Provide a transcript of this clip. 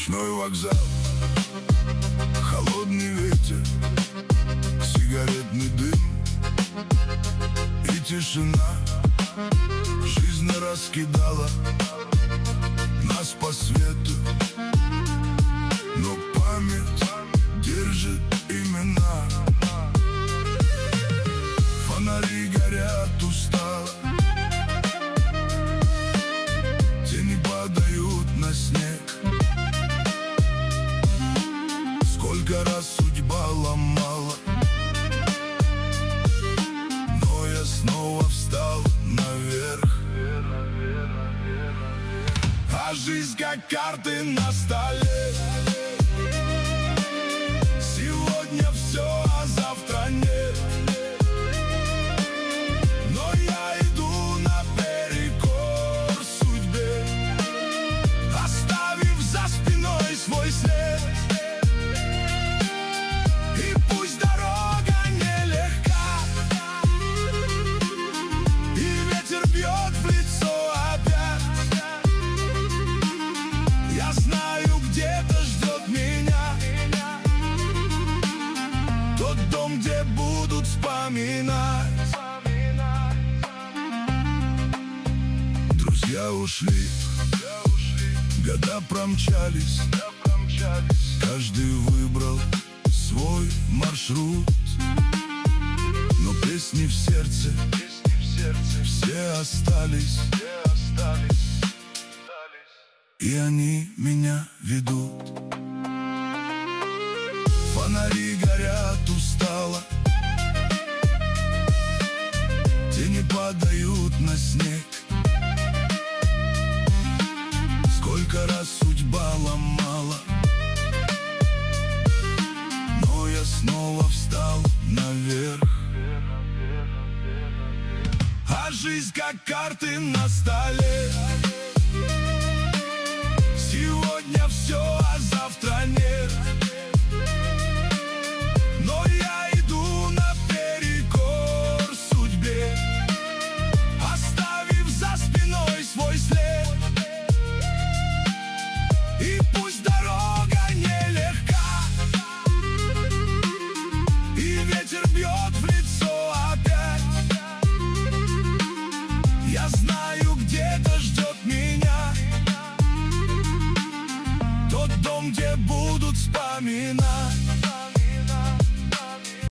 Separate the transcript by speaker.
Speaker 1: Ночной вокзал, холодный ветер, сигаретный дым и тишина. Жизнь раскидала нас по свету, но память держит имена. Фонари горят устало, тени падают на снег. Сколько раз судьба ломала, но я снова встал наверх. А жизнь как карты на столе. Сегодня все, а завтра нет. Но я иду наперекор судьбе, оставив за спиной свой след. И пусть дорога нелегка, и ветер бьет в лицо опять, я знаю, где-то ждет меня тот дом, где будут вспоминать. Друзья ушли, года промчались, каждый выбрал свой маршрут, но песни в сердце все остались, и они меня ведут. Фонари горят устало, тени падают на снег. Сколько раз судьба ломала, но я снова встал наверх. А жизнь как карты на столе.